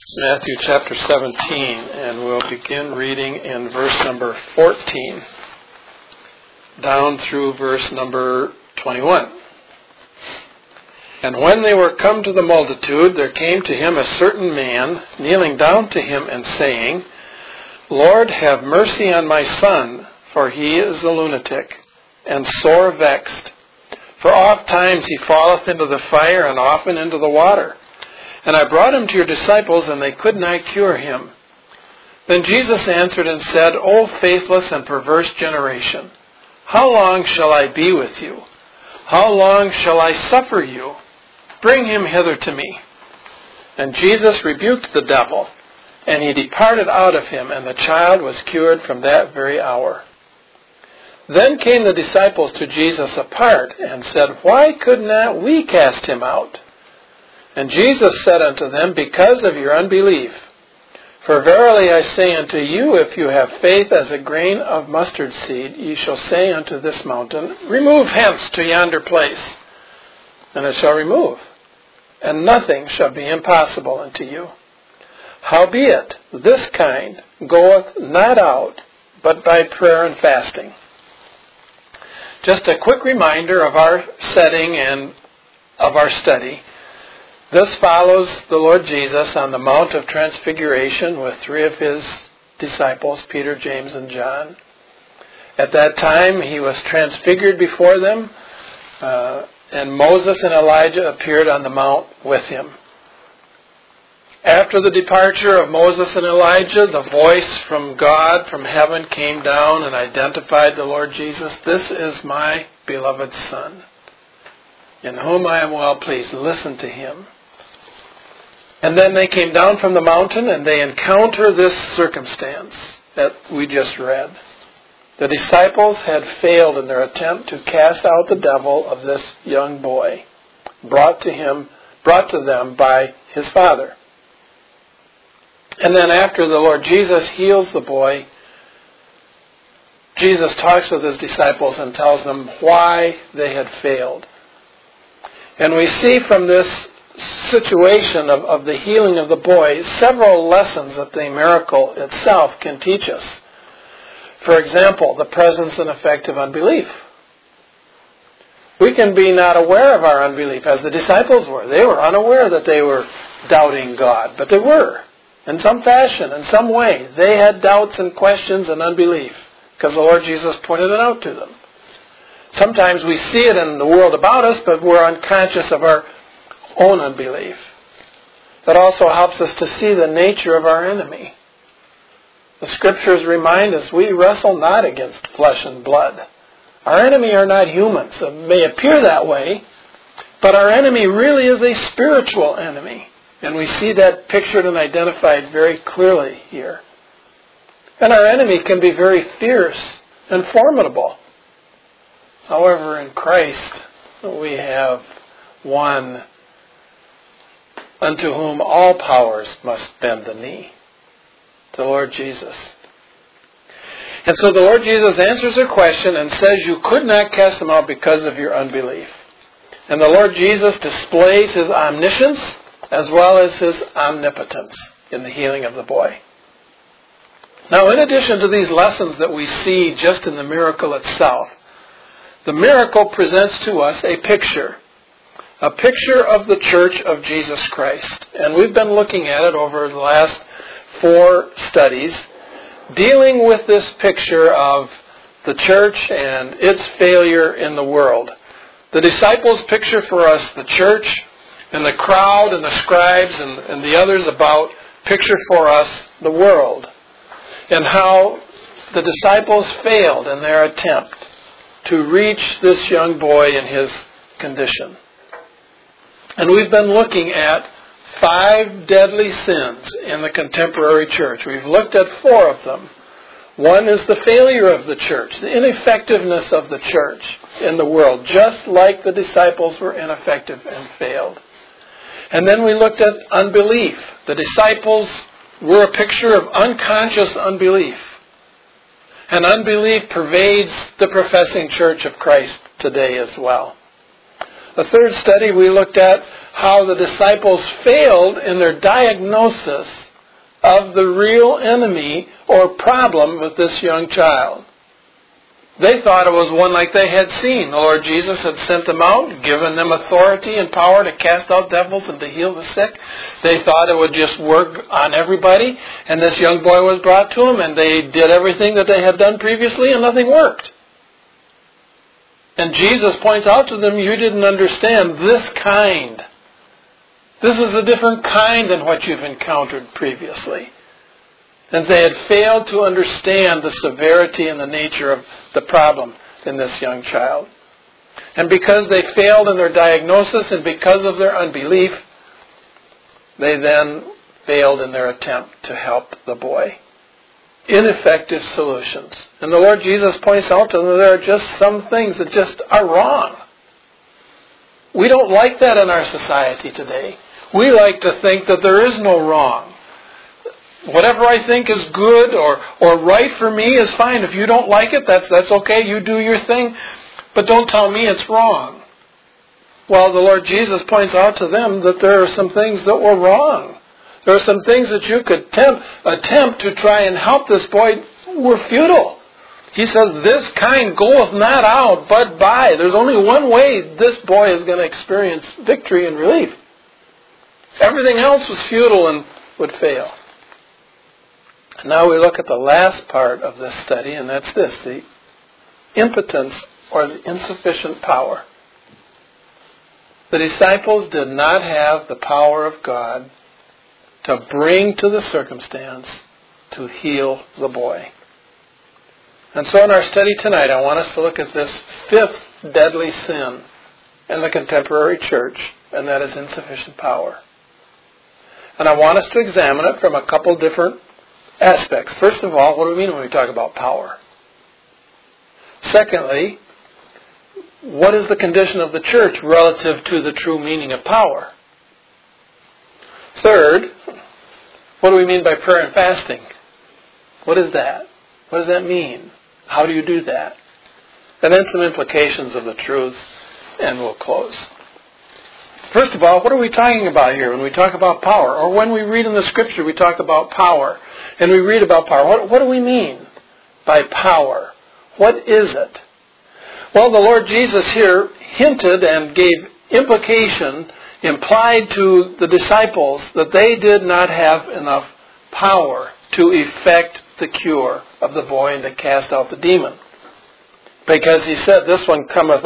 Matthew chapter 17, and we'll begin reading in verse number 14 down through verse number 21. And when they were come to the multitude, there came to him a certain man, kneeling down to him and saying, Lord, have mercy on my son, for he is a lunatic, and sore vexed. For oft times he falleth into the fire, and often into the water. And I brought him to your disciples, and they could not cure him. Then Jesus answered and said, O faithless and perverse generation, how long shall I be with you? How long shall I suffer you? Bring him hither to me. And Jesus rebuked the devil, and he departed out of him, and the child was cured from that very hour. Then came the disciples to Jesus apart, and said, Why could not we cast him out? And Jesus said unto them, Because of your unbelief. For verily I say unto you, if you have faith as a grain of mustard seed, ye shall say unto this mountain, Remove hence to yonder place, and it shall remove, and nothing shall be impossible unto you. Howbeit, this kind goeth not out, but by prayer and fasting. Just a quick reminder of our setting and of our study. This follows the Lord Jesus on the Mount of Transfiguration with three of his disciples, Peter, James, and John. At that time, he was transfigured before them, and Moses and Elijah appeared on the mount with him. After the departure of Moses and Elijah, the voice from God, from heaven, came down and identified the Lord Jesus. This is my beloved Son, in whom I am well pleased. Listen to him. And then they came down from the mountain and they encounter this circumstance that we just read. The disciples had failed in their attempt to cast out the devil of this young boy, brought to them by his father. And then after the Lord Jesus heals the boy, Jesus talks with his disciples and tells them why they had failed. And we see from this situation of the healing of the boy several lessons that the miracle itself can teach us. For example, the presence and effect of unbelief. We can be not aware of our unbelief, as the disciples were. They were unaware that they were doubting God, but they were. In some fashion, in some way, they had doubts and questions and unbelief, because the Lord Jesus pointed it out to them. Sometimes we see it in the world about us, but we're unconscious of our own unbelief. That also helps us to see the nature of our enemy. The Scriptures remind us we wrestle not against flesh and blood. Our enemy are not humans. It may appear that way, but our enemy really is a spiritual enemy. And we see that pictured and identified very clearly here. And our enemy can be very fierce and formidable. However, in Christ, we have one unto whom all powers must bend the knee, the Lord Jesus. And so the Lord Jesus answers their question and says, you could not cast them out because of your unbelief. And the Lord Jesus displays his omniscience as well as his omnipotence in the healing of the boy. Now, in addition to these lessons that we see just in the miracle itself, the miracle presents to us a picture of the Church of Jesus Christ. And we've been looking at it over the last 4 studies, dealing with this picture of the church and its failure in the world. The disciples picture for us the church, and the crowd and the scribes and the others about picture for us the world, and how the disciples failed in their attempt to reach this young boy in his condition. And we've been looking at 5 deadly sins in the contemporary church. We've looked at 4 of them. One is the failure of the church, the ineffectiveness of the church in the world, just like the disciples were ineffective and failed. And then we looked at unbelief. The disciples were a picture of unconscious unbelief. And unbelief pervades the professing church of Christ today as well. The third study we looked at how the disciples failed in their diagnosis of the real enemy or problem with this young child. They thought it was one like they had seen. The Lord Jesus had sent them out, given them authority and power to cast out devils and to heal the sick. They thought it would just work on everybody. And this young boy was brought to them, and they did everything that they had done previously, and nothing worked. And Jesus points out to them, you didn't understand this kind. This is a different kind than what you've encountered previously. And they had failed to understand the severity and the nature of the problem in this young child. And because they failed in their diagnosis and because of their unbelief, they then failed in their attempt to help the boy. Ineffective solutions. And the Lord Jesus points out to them that there are just some things that just are wrong. We don't like that in our society today. We like to think that there is no wrong. Whatever I think is good or right for me is fine. If you don't like it, that's okay. You do your thing. But don't tell me it's wrong. Well, the Lord Jesus points out to them that there are some things that were wrong. There are some things that you could attempt to try and help this boy were futile. He says, this kind goeth not out but by. There's only one way this boy is going to experience victory and relief. Everything else was futile and would fail. Now we look at the last part of this study, and that's this, the impotence or the insufficient power. The disciples did not have the power of God to bring to the circumstance to heal the boy. And so in our study tonight, I want us to look at this fifth deadly sin in the contemporary church, and that is insufficient power. And I want us to examine it from a couple different aspects. First of all, what do we mean when we talk about power? Secondly, what is the condition of the church relative to the true meaning of power? Third, what do we mean by prayer and fasting? What is that? What does that mean? How do you do that? And then some implications of the truths, and we'll close. First of all, what are we talking about here when we talk about power? Or when we read in the Scripture, we talk about power. And we read about power. What do we mean by power? What is it? Well, the Lord Jesus here hinted and gave implication, implied to the disciples that they did not have enough power to effect the cure of the boy and to cast out the demon. Because he said, this one cometh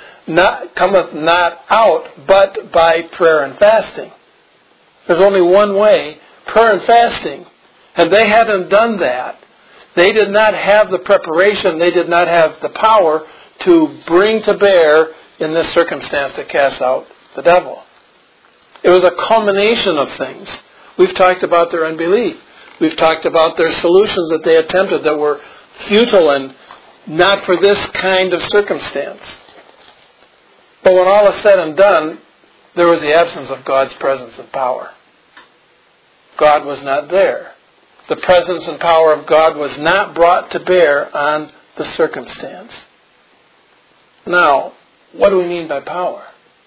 not out but by prayer and fasting. There's only one way, prayer and fasting. And they hadn't done that. They did not have the preparation, they did not have the power to bring to bear in this circumstance to cast out the devil. It was a culmination of things. We've talked about their unbelief. We've talked about their solutions that they attempted that were futile and not for this kind of circumstance. But when all is said and done, there was the absence of God's presence and power. God was not there. The presence and power of God was not brought to bear on the circumstance. Now, what do we mean by power?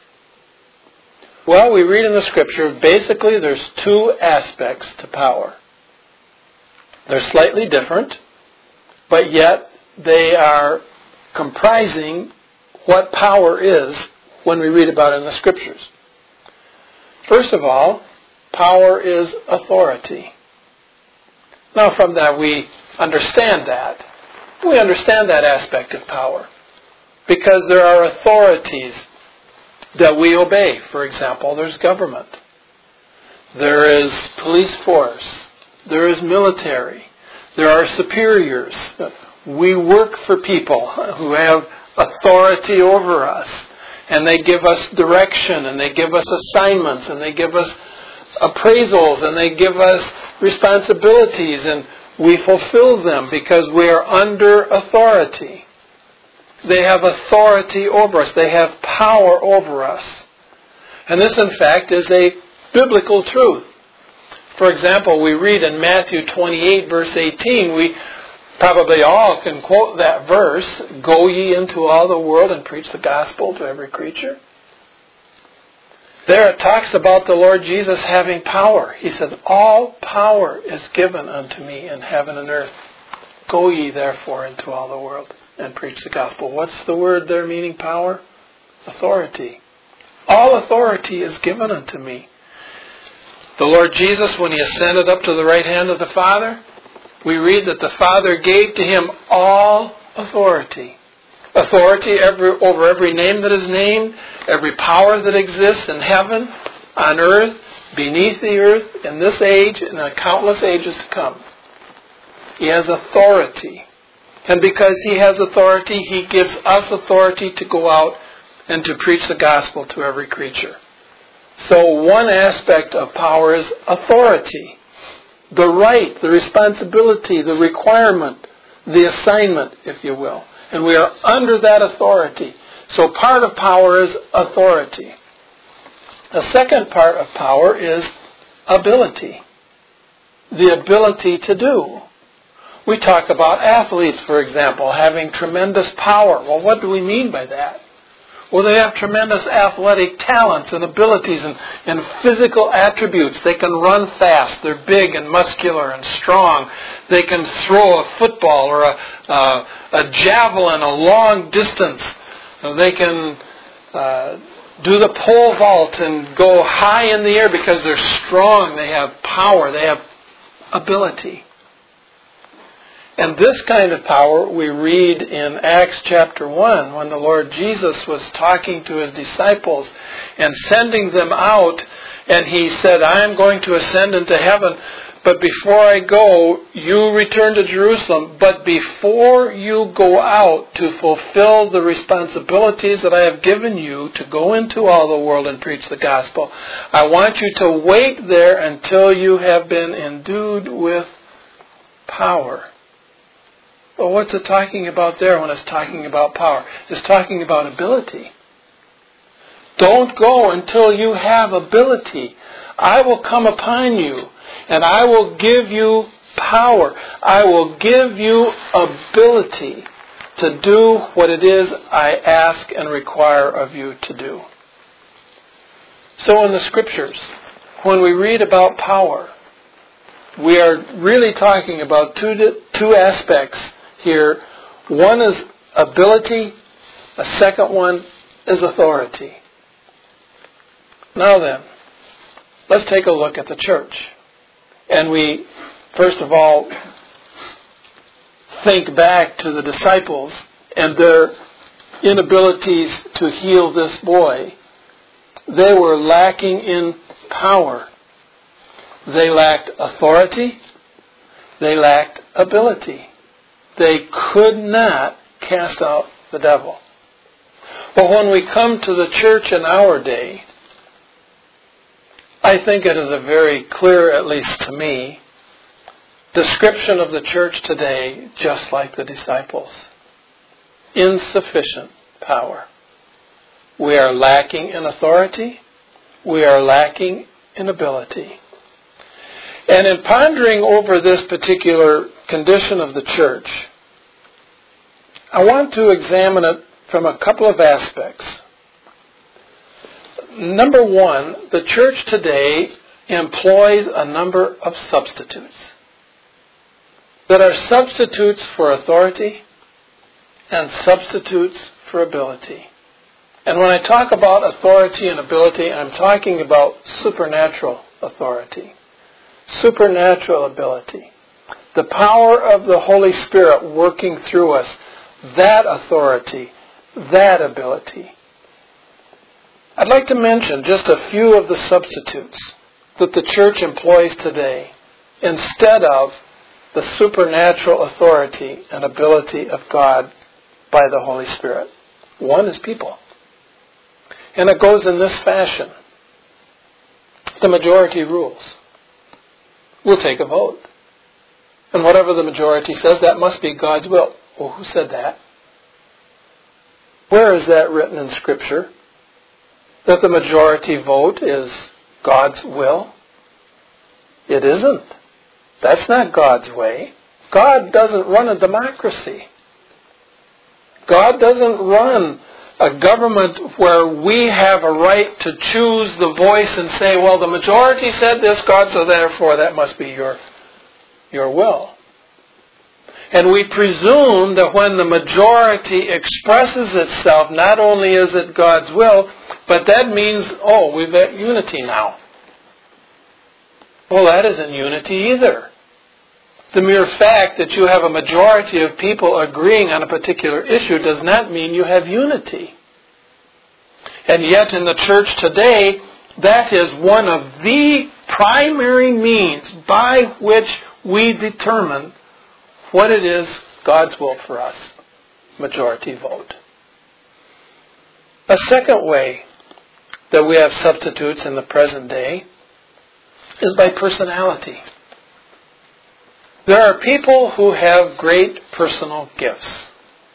Well, we read in the Scripture, basically there's two aspects to power. They're slightly different, but yet they are comprising what power is when we read about it in the Scriptures. First of all, power is authority. Now from that we understand that. We understand that aspect of power because there are authorities that we obey. For example, there's government. There is police force. There is military. There are superiors. We work for people who have authority over us. And they give us direction, and they give us assignments, and they give us appraisals, and they give us responsibilities, and we fulfill them because we are under authority. They have authority over us. They have power over us. And this, in fact, is a biblical truth. For example, we read in Matthew 28, verse 18, we probably all can quote that verse, "Go ye into all the world and preach the gospel to every creature." There it talks about the Lord Jesus having power. He says, all power is given unto me in heaven and earth. Go ye therefore into all the world and preach the gospel. What's the word there meaning power? Authority. All authority is given unto me. The Lord Jesus, when He ascended up to the right hand of the Father, we read that the Father gave to Him all authority. Authority over every name that is named, every power that exists in heaven, on earth, beneath the earth, in this age, and in countless ages to come. He has authority. And because He has authority, He gives us authority to go out and to preach the gospel to every creature. So one aspect of power is authority. The right, the responsibility, the requirement, the assignment, if you will. And we are under that authority. So part of power is authority. The second part of power is ability. The ability to do. We talk about athletes, for example, having tremendous power. Well, what do we mean by that? Well, they have tremendous athletic talents and abilities and physical attributes. They can run fast. They're big and muscular and strong. They can throw a football or a javelin a long distance. They can do the pole vault and go high in the air because they're strong. They have power. They have ability. And this kind of power we read in Acts chapter 1 when the Lord Jesus was talking to His disciples and sending them out, and He said, I am going to ascend into heaven, but before I go, you return to Jerusalem. But before you go out to fulfill the responsibilities that I have given you to go into all the world and preach the gospel, I want you to wait there until you have been endued with power. Well, what's it talking about there when it's talking about power? It's talking about ability. Don't go until you have ability. I will come upon you and I will give you power. I will give you ability to do what it is I ask and require of you to do. So in the Scriptures, when we read about power, we are really talking about two aspects here. One is ability. A second one is authority. Now then, let's take a look at the church. And we, first of all, think back to the disciples and their inabilities to heal this boy. They were lacking in power. They lacked authority. They lacked ability. They could not cast out the devil. But when we come to the church in our day, I think it is a very clear, at least to me, description of the church today, just like the disciples. Insufficient power. We are lacking in authority. We are lacking in ability. And in pondering over this particular condition of the church, I want to examine it from a couple of aspects. Number one, the church today employs a number of substitutes that are substitutes for authority and substitutes for ability. And when I talk about authority and ability, I'm talking about supernatural authority. Supernatural ability. The power of the Holy Spirit working through us. That authority. That ability. I'd like to mention just a few of the substitutes that the church employs today instead of the supernatural authority and ability of God by the Holy Spirit. One is people. And it goes in this fashion. The majority rules. We'll take a vote. And whatever the majority says, that must be God's will. Well, who said that? Where is that written in Scripture? That the majority vote is God's will? It isn't. That's not God's way. God doesn't run a democracy. God doesn't run a government where we have a right to choose the voice and say, well, the majority said this, God, so therefore that must be your will. And we presume that when the majority expresses itself, not only is it God's will, but that means, we've got unity now. Well, that isn't unity either. The mere fact that you have a majority of people agreeing on a particular issue does not mean you have unity. And yet in the church today, that is one of the primary means by which we determine what it is God's will for us. Majority vote. A second way that we have substitutes in the present day is by personality. There are people who have great personal gifts.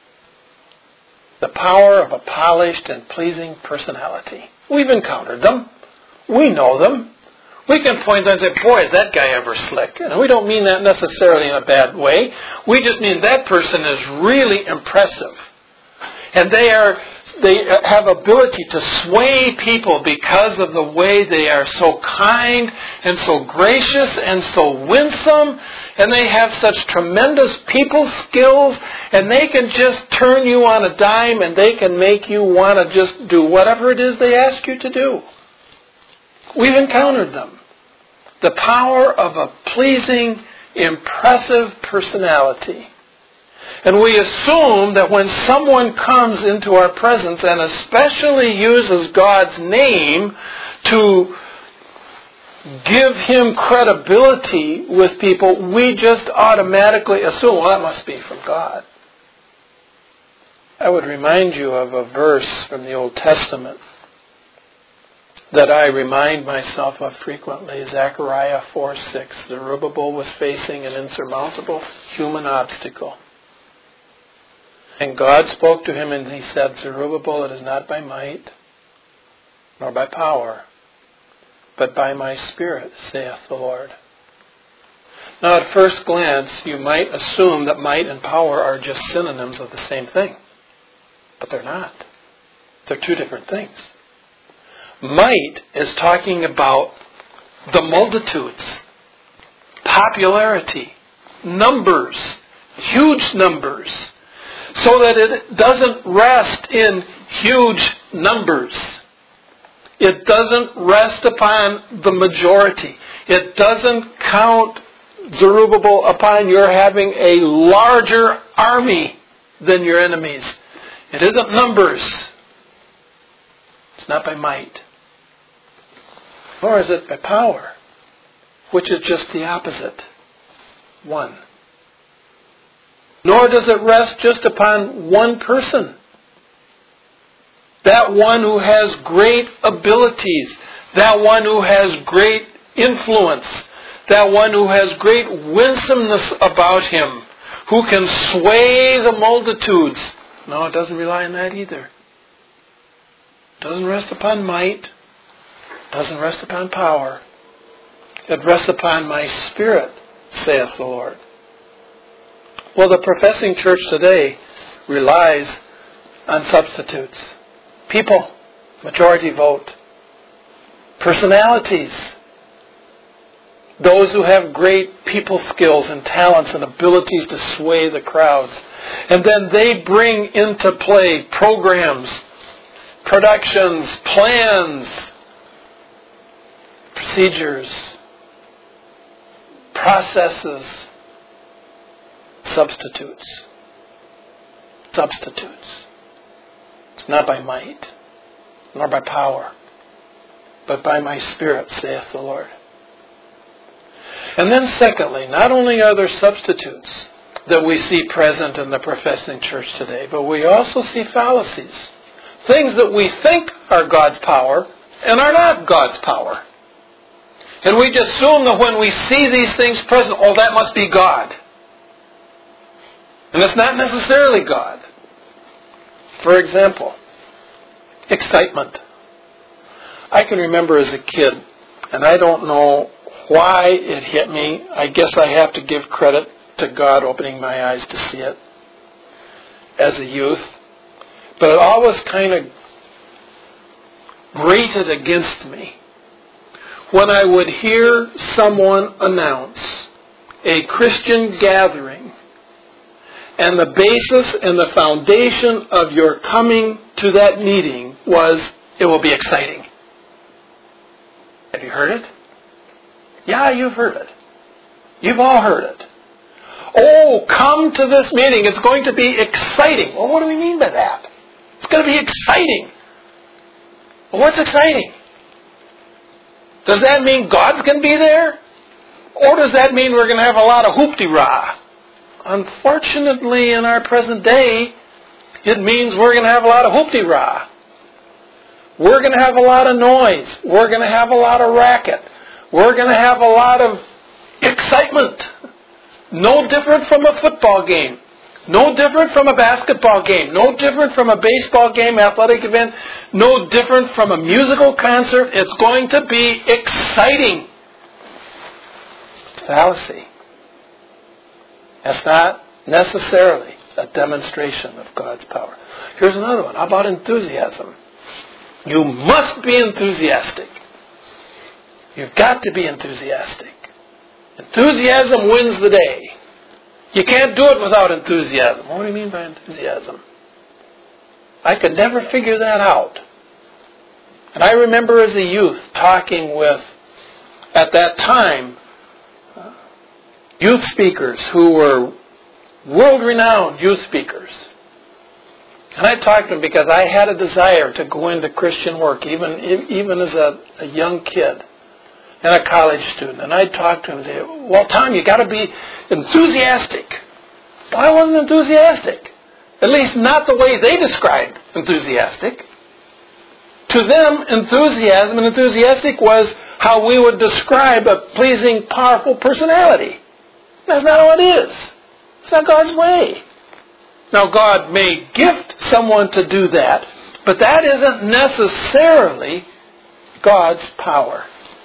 The power of a polished and pleasing personality. We've encountered them. We know them. We can point them and say, boy, is that guy ever slick. And we don't mean that necessarily in a bad way. We just mean that person is really impressive. And they have ability to sway people because of the way they are so kind and so gracious and so winsome. And they have such tremendous people skills. And they can just turn you on a dime and they can make you want to just do whatever it is they ask you to do. We've encountered them. The power of a pleasing, impressive personality. And we assume that when someone comes into our presence and especially uses God's name to give him credibility with people, we just automatically assume, well, that must be from God. I would remind you of a verse from the Old Testament that I remind myself of frequently. Zechariah 4:6. Zerubbabel was facing an insurmountable human obstacle. And God spoke to him and he said, Zerubbabel, it is not by might, nor by power, but by my Spirit, saith the Lord. Now at first glance, you might assume that might and power are just synonyms of the same thing. But they're not. They're two different things. Might is talking about the multitudes, popularity, numbers, huge numbers, so that it doesn't rest in huge numbers. It doesn't rest upon the majority. It doesn't count, Zerubbabel, upon your having a larger army than your enemies. It isn't numbers. It's not by might. Nor is it by power, which is just the opposite. One. Nor does it rest just upon one person. That one who has great abilities. That one who has great influence. That one who has great winsomeness about him. Who can sway the multitudes. No, it doesn't rely on that either. It doesn't rest upon might. It doesn't rest upon power. It rests upon my Spirit, saith the Lord. Well, the professing church today relies on substitutes. People, majority vote. Personalities. Those who have great people skills and talents and abilities to sway the crowds. And then they bring into play programs, productions, plans, procedures, processes, substitutes. Substitutes. It's not by might, nor by power, but by my Spirit, saith the Lord. And then secondly, not only are there substitutes that we see present in the professing church today, but we also see fallacies. Things that we think are God's power and are not God's power. And we just assume that when we see these things present, that must be God. And it's not necessarily God. For example, excitement. I can remember as a kid, and I don't know why it hit me. I guess I have to give credit to God opening my eyes to see it as a youth. But it always kind of grated against me when I would hear someone announce a Christian gathering, and the basis and the foundation of your coming to that meeting was, it will be exciting. Have you heard it? Yeah, you've heard it. You've all heard it. Oh, come to this meeting. It's going to be exciting. Well, what do we mean by that? It's going to be exciting. Well, what's exciting? Does that mean God's going to be there? Or does that mean we're going to have a lot of hoop-de-rah? Unfortunately, in our present day, it means we're going to have a lot of hoop-de-rah. We're going to have a lot of noise. We're going to have a lot of racket. We're going to have a lot of excitement. No different from a football game. No different from a basketball game. No different from a baseball game, athletic event. No different from a musical concert. It's going to be exciting. Fallacy. That's not necessarily a demonstration of God's power. Here's another one. How about enthusiasm? You must be enthusiastic. You've got to be enthusiastic. Enthusiasm wins the day. You can't do it without enthusiasm. What do you mean by enthusiasm? I could never figure that out. And I remember as a youth talking with, at that time, youth speakers who were world-renowned youth speakers. And I talked to them because I had a desire to go into Christian work, even as a young kid and a college student. And I'd talk to them and say, well, Tom, you got to be enthusiastic. Well, I wasn't enthusiastic. At least not the way they described enthusiastic. To them, enthusiasm and enthusiastic was how we would describe a pleasing, powerful personality. That's not how it is. It's not God's way. Now, God may gift someone to do that, but that isn't necessarily God's power.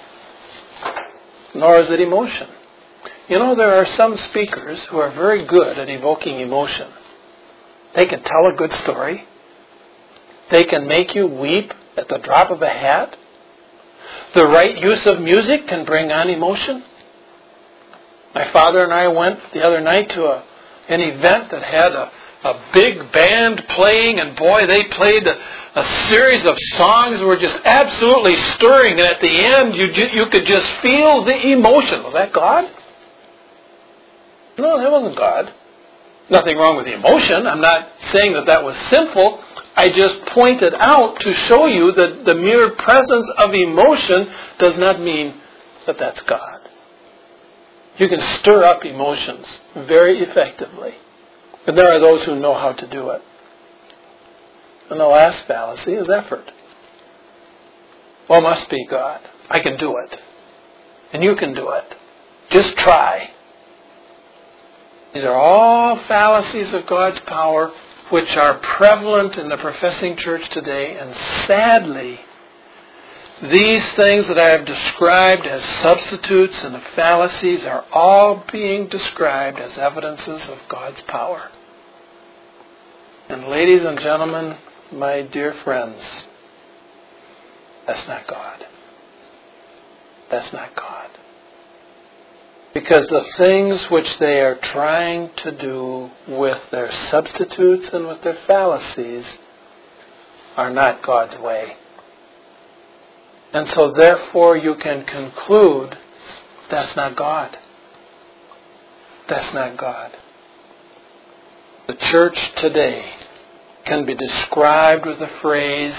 Nor is it emotion. You know, there are some speakers who are very good at evoking emotion. They can tell a good story. They can make you weep at the drop of a hat. The right use of music can bring on emotion. My father and I went the other night to an event that had a big band playing, and boy, they played a series of songs that were just absolutely stirring, and at the end you could just feel the emotion. Was that God? No, that wasn't God. Nothing wrong with the emotion. I'm not saying that was sinful. I just pointed out to show you that the mere presence of emotion does not mean that that's God. You can stir up emotions very effectively. And there are those who know how to do it. And the last fallacy is effort. Well, it must be God. I can do it. And you can do it. Just try. These are all fallacies of God's power which are prevalent in the professing church today. And sadly, these things that I have described as substitutes and fallacies are all being described as evidences of God's power. And ladies and gentlemen, my dear friends, that's not God. That's not God. Because the things which they are trying to do with their substitutes and with their fallacies are not God's way. And so therefore you can conclude that's not God. That's not God. The church today can be described with a phrase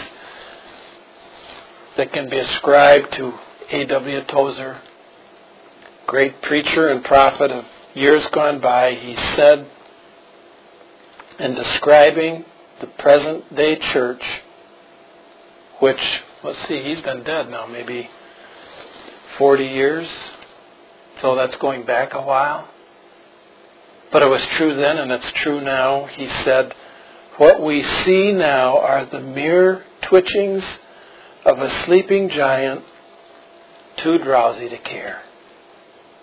that can be ascribed to A.W. Tozer, great preacher and prophet of years gone by. He said, in describing the present day church, which, let's see, he's been dead now maybe 40 years, so that's going back a while. But it was true then and it's true now. He said, what we see now are the mere twitchings of a sleeping giant too drowsy to care.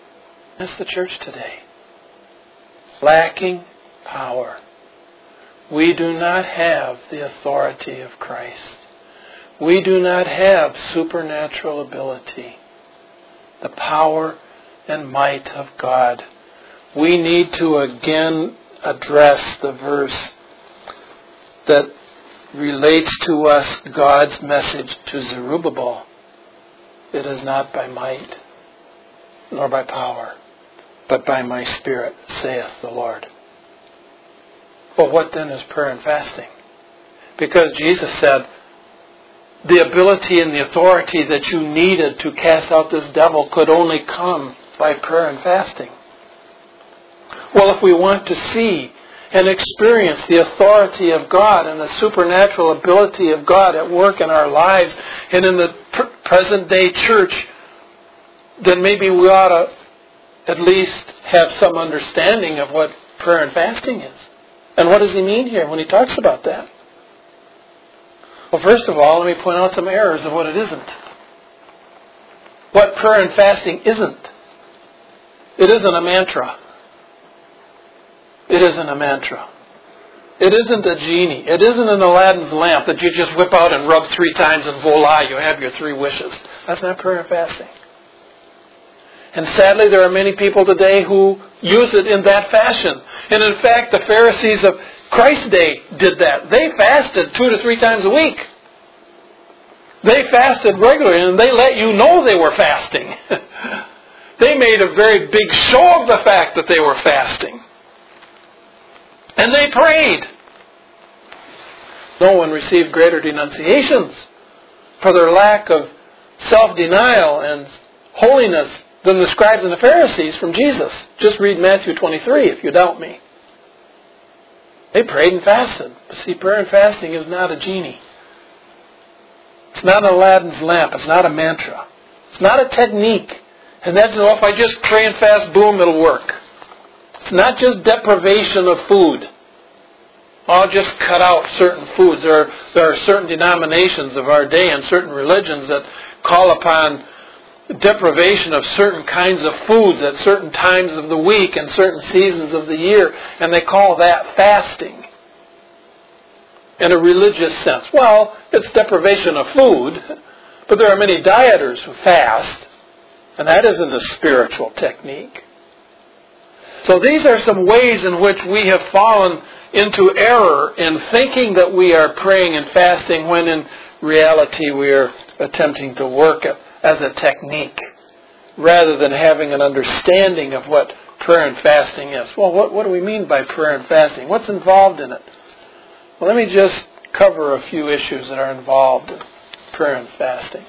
That's the church today. Lacking power. We do not have the authority of Christ. We do not have supernatural ability, the power and might of God. We need to again address the verse that relates to us God's message to Zerubbabel. It is not by might, nor by power, but by my Spirit, saith the Lord. Well, what then is prayer and fasting? Because Jesus said, the ability and the authority that you needed to cast out this devil could only come by prayer and fasting. Well, if we want to see and experience the authority of God and the supernatural ability of God at work in our lives and in the present day church, then maybe we ought to at least have some understanding of what prayer and fasting is. And what does he mean here when he talks about that? Well, first of all, let me point out some errors of what it isn't. What prayer and fasting isn't. It isn't a mantra. It isn't a mantra. It isn't a genie. It isn't an Aladdin's lamp that you just whip out and rub 3 times and voila, you have your 3 wishes. That's not prayer and fasting. And sadly, there are many people today who use it in that fashion. And in fact, the Pharisees of Christ's day did that. They fasted 2 to 3 times a week. They fasted regularly, and they let you know they were fasting. They made a very big show of the fact that they were fasting. And they prayed. No one received greater denunciations for their lack of self-denial and holiness than the scribes and the Pharisees from Jesus. Just read Matthew 23 if you doubt me. They prayed and fasted. But see, prayer and fasting is not a genie. It's not an Aladdin's lamp. It's not a mantra. It's not a technique. And that's, oh, if I just pray and fast, boom, it'll work. It's not just deprivation of food. I'll just cut out certain foods. There are certain denominations of our day and certain religions that call upon deprivation of certain kinds of foods at certain times of the week and certain seasons of the year, and they call that fasting in a religious sense. Well, it's deprivation of food, but there are many dieters who fast, and that isn't a spiritual technique. So these are some ways in which we have fallen into error in thinking that we are praying and fasting when in reality we are attempting to work it as a technique rather than having an understanding of what prayer and fasting is. Well, what do we mean by prayer and fasting? What's involved in it? Well, let me just cover a few issues that are involved in prayer and fasting.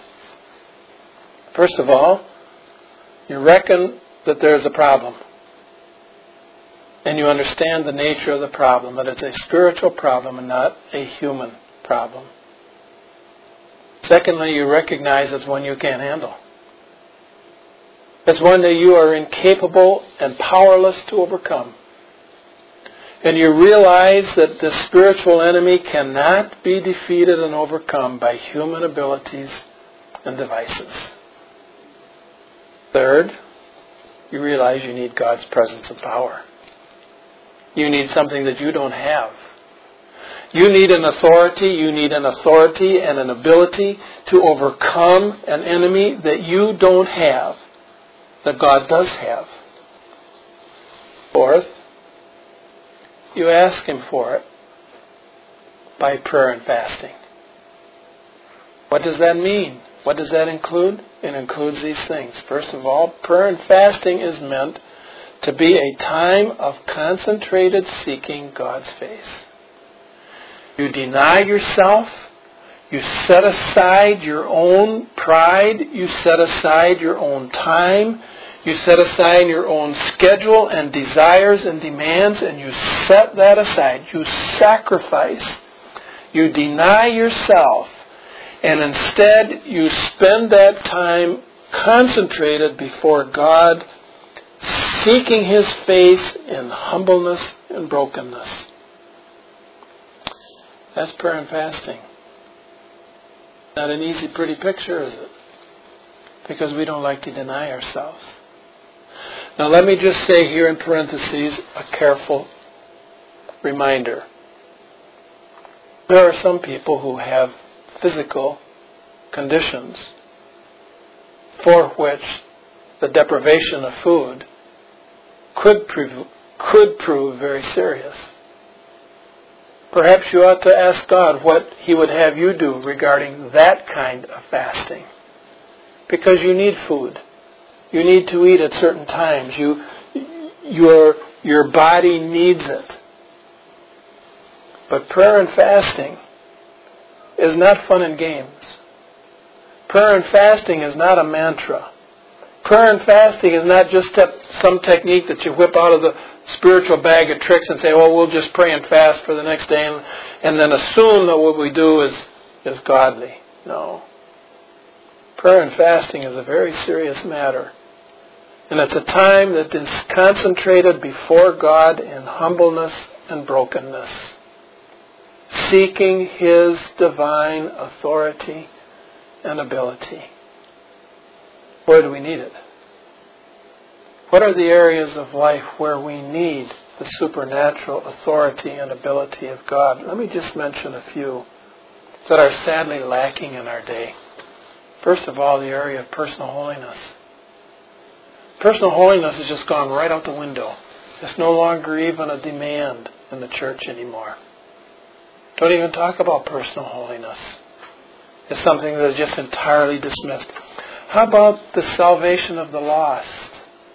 First of all, you reckon that there's a problem. And you understand the nature of the problem, that it's a spiritual problem and not a human problem. Secondly, you recognize it's one you can't handle. It's one that you are incapable and powerless to overcome. And you realize that the spiritual enemy cannot be defeated and overcome by human abilities and devices. Third, you realize you need God's presence and power. You need something that you don't have. You need an authority and an ability to overcome an enemy that you don't have, that God does have. Fourth, you ask Him for it by prayer and fasting. What does that mean? What does that include? It includes these things. First of all, prayer and fasting is meant to be a time of concentrated seeking God's face. You deny yourself. You set aside your own pride. You set aside your own time. You set aside your own schedule and desires and demands, and you set that aside. You sacrifice. You deny yourself. And instead, you spend that time concentrated before God, seeking His face in humbleness and brokenness. That's prayer and fasting. Not an easy, pretty picture, is it? Because we don't like to deny ourselves. Now let me just say here in parentheses a careful reminder. There are some people who have physical conditions for which the deprivation of food could prove very serious. Perhaps you ought to ask God what He would have you do regarding that kind of fasting. Because you need food. You need to eat at certain times. Your body needs it. But prayer and fasting is not fun and games. Prayer and fasting is not a mantra. Prayer and fasting is not just some technique that you whip out of the spiritual bag of tricks and say, oh, we'll just pray and fast for the next day and then assume that what we do is godly. No. Prayer and fasting is a very serious matter. And it's a time that is concentrated before God in humbleness and brokenness, seeking His divine authority and ability. Where do we need it? What are the areas of life where we need the supernatural authority and ability of God? Let me just mention a few that are sadly lacking in our day. First of all, the area of personal holiness. Personal holiness has just gone right out the window. It's no longer even a demand in the church anymore. Don't even talk about personal holiness. It's something that is just entirely dismissed. How about the salvation of the lost?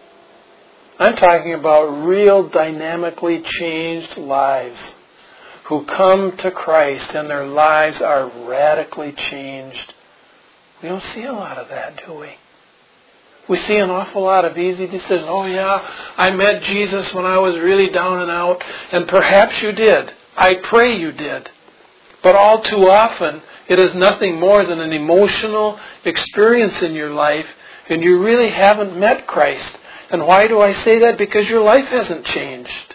I'm talking about real dynamically changed lives who come to Christ and their lives are radically changed. We don't see a lot of that, do we? We see an awful lot of easy decisions. Oh yeah, I met Jesus when I was really down and out, and perhaps you did. I pray you did. But all too often, it is nothing more than an emotional experience in your life, and you really haven't met Christ. And why do I say that? Because your life hasn't changed.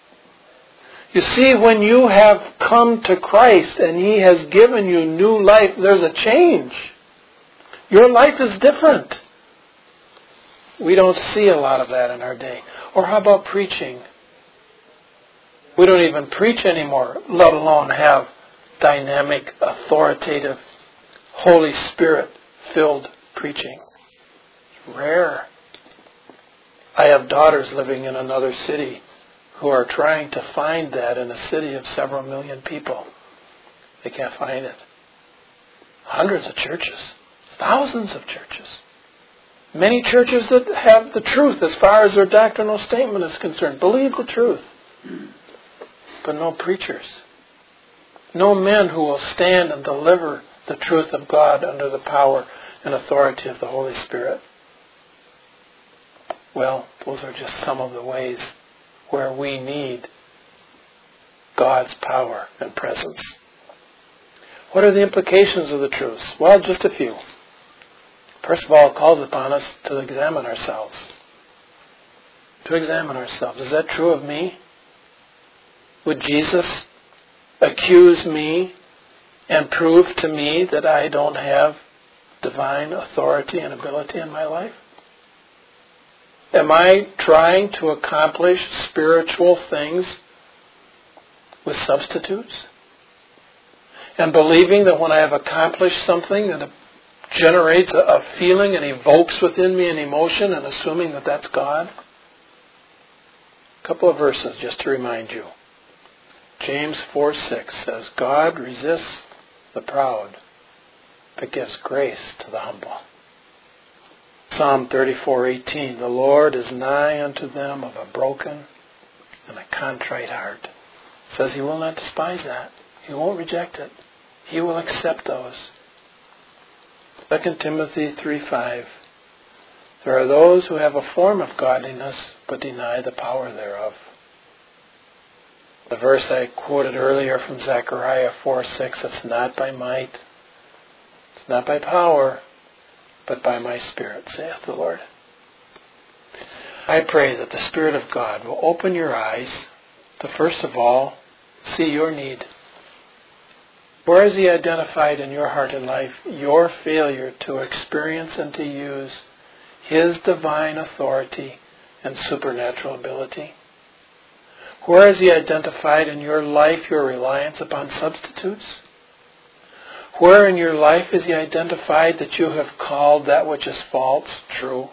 You see, when you have come to Christ and He has given you new life, there's a change. Your life is different. We don't see a lot of that in our day. Or how about preaching? We don't even preach anymore, let alone have dynamic, authoritative, Holy Spirit-filled preaching. It's rare. I have daughters living in another city who are trying to find that in a city of several million people. They can't find it. Hundreds of churches. Thousands of churches. Many churches that have the truth as far as their doctrinal statement is concerned. Believe the truth. But no preachers. No men who will stand and deliver the truth of God under the power and authority of the Holy Spirit. Well, those are just some of the ways where we need God's power and presence. What are the implications of the truths? Well, just a few. First of all, it calls upon us to examine ourselves. To examine ourselves. Is that true of me? Would Jesus accuse me and prove to me that I don't have divine authority and ability in my life? Am I trying to accomplish spiritual things with substitutes? And believing that when I have accomplished something that generates a feeling and evokes within me an emotion and assuming that that's God? A couple of verses just to remind you. James 4:6 says, God resists the proud, but gives grace to the humble. Psalm 34:18, the Lord is nigh unto them of a broken and a contrite heart. It says He will not despise that. He won't reject it. He will accept those. 2 Timothy 3:5, there are those who have a form of godliness but deny the power thereof. The verse I quoted earlier from Zechariah 4:6, it's not by might, it's not by power, but by my Spirit, saith the Lord. I pray that the Spirit of God will open your eyes to, first of all, see your need. Where has He identified in your heart and life your failure to experience and to use His divine authority and supernatural ability? Where has He identified in your life your reliance upon substitutes? Where in your life has He identified that you have called that which is false true?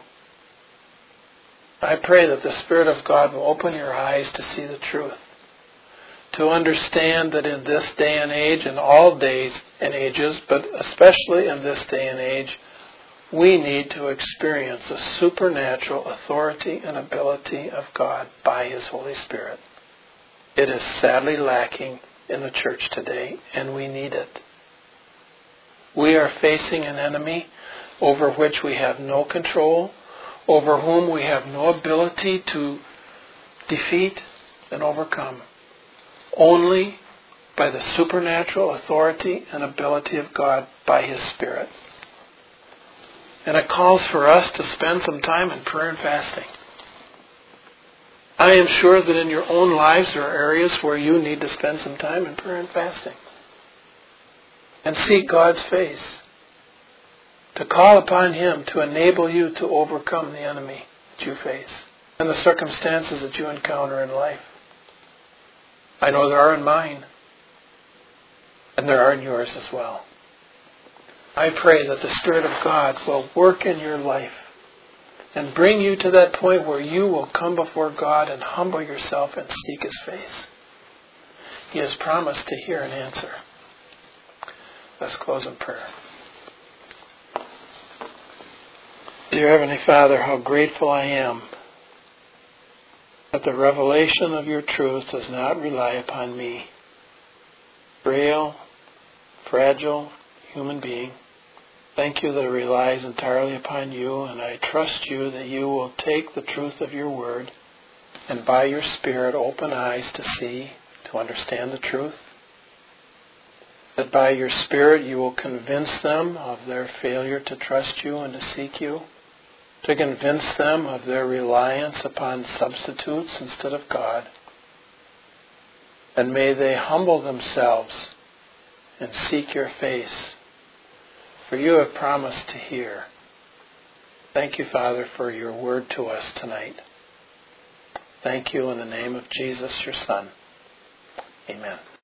I pray that the Spirit of God will open your eyes to see the truth, to understand that in this day and age, and all days and ages, but especially in this day and age, we need to experience the supernatural authority and ability of God by His Holy Spirit. It is sadly lacking in the church today, and we need it. We are facing an enemy over which we have no control, over whom we have no ability to defeat and overcome. Only by the supernatural authority and ability of God by His Spirit. And it calls for us to spend some time in prayer and fasting. I am sure that in your own lives there are areas where you need to spend some time in prayer and fasting. And seek God's face. To call upon Him to enable you to overcome the enemy that you face and the circumstances that you encounter in life. I know there are in mine. And there are in yours as well. I pray that the Spirit of God will work in your life and bring you to that point where you will come before God and humble yourself and seek His face. He has promised to hear and answer. Let's close in prayer. Dear Heavenly Father, how grateful I am that the revelation of your truth does not rely upon me, frail, fragile human being. Thank you that it relies entirely upon you, and I trust you that you will take the truth of your word and by your Spirit open eyes to see, to understand the truth. That by your Spirit you will convince them of their failure to trust you and to seek you, to convince them of their reliance upon substitutes instead of God. And may they humble themselves and seek your face, for you have promised to hear. Thank you, Father, for your word to us tonight. Thank you in the name of Jesus, your Son. Amen.